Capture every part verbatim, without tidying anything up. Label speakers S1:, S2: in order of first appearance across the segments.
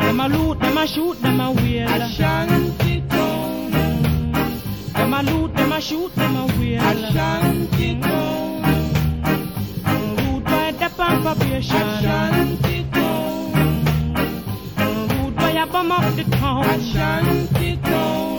S1: Them a loot, them a shoot, them a wheel.
S2: Ashanti town.
S1: Them a loot, them a shoot, them a wheel.
S2: Ashanti town.
S1: Rude boy, the pump probation.
S2: Ashanti town.
S1: Rude boy, a bum up the town.
S2: Ashanti town.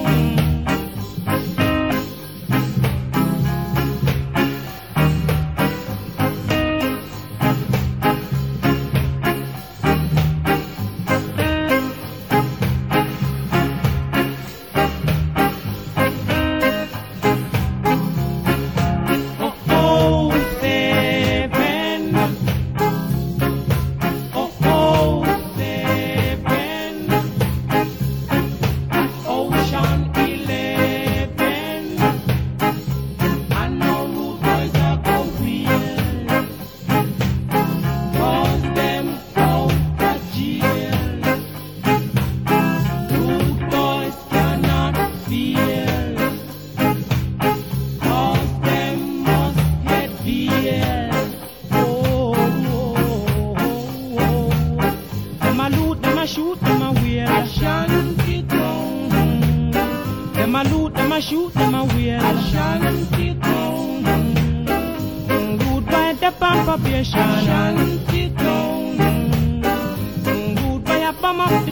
S1: Shoot them a wheel.
S2: Ashanti town.
S1: Them a loot, them a shoot, them a wheel.
S2: Ashanti town.
S1: Rude boy, the pump probation.
S2: Ashanti town.
S1: Rude boy, a bum up the